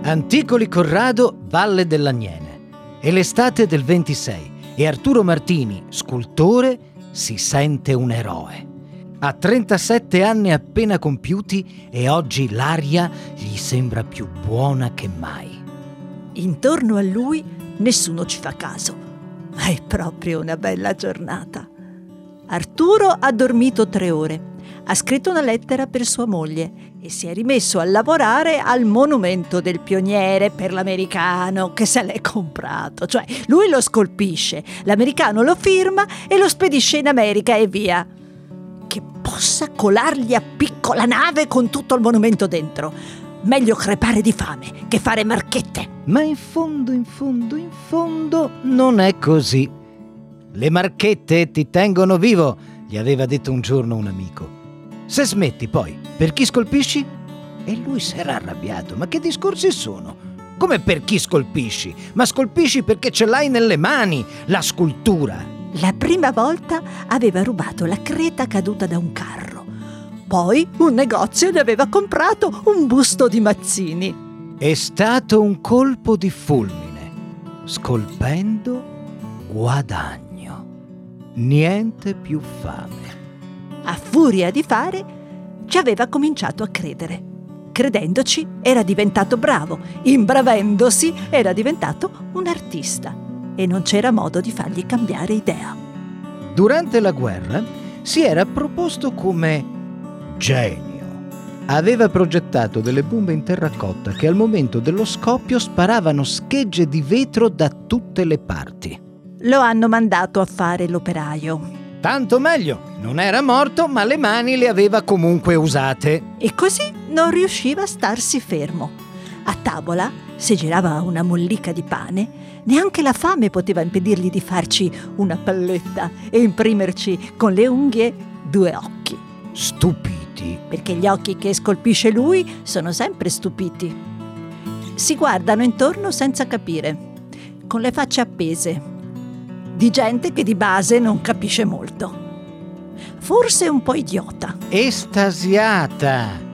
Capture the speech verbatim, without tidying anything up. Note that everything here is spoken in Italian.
Anticoli Corrado, Valle dell'Aniene. È l'estate del ventisei e Arturo Martini, scultore, si sente un eroe. Ha trentasette anni appena compiuti e oggi l'aria gli sembra più buona che mai. Intorno a lui nessuno ci fa caso. È proprio una bella giornata. Arturo ha dormito tre ore. Ha scritto una lettera per sua moglie e si è rimesso a lavorare al monumento del pioniere per l'americano che se l'è comprato. Cioè, lui lo scolpisce, l'americano lo firma e lo spedisce in America e via. Che possa colargli a piccola nave con tutto il monumento dentro. Meglio crepare di fame che fare marchette. Ma in fondo, in fondo, in fondo non è così. Le marchette ti tengono vivo, gli aveva detto un giorno un amico. Se smetti poi, per chi scolpisci? E lui si era arrabbiato. Ma che discorsi sono? Come per chi scolpisci? Ma scolpisci perché ce l'hai nelle mani, la scultura. La prima volta aveva rubato la creta caduta da un carro. Poi un negozio gli aveva comprato un busto di Mazzini. È stato un colpo di fulmine. Scolpendo, guadagno. Niente più fame. A furia di fare, ci aveva cominciato a credere. Credendoci, era diventato bravo. Imbravendosi, era diventato un artista. E non c'era modo di fargli cambiare idea. Durante la guerra si era proposto come genio. Aveva progettato delle bombe in terracotta che al momento dello scoppio sparavano schegge di vetro da tutte le parti. Lo hanno mandato a fare l'operaio. Tanto meglio, non era morto, ma le mani le aveva comunque usate. E così non riusciva a starsi fermo. A tavola, se girava una mollica di pane, neanche la fame poteva impedirgli di farci una palletta e imprimerci con le unghie due occhi. Stupiti. Perché gli occhi che scolpisce lui sono sempre stupiti. Si guardano intorno senza capire, con le facce appese, di gente che di base non capisce molto. Forse un po' idiota. Estasiata.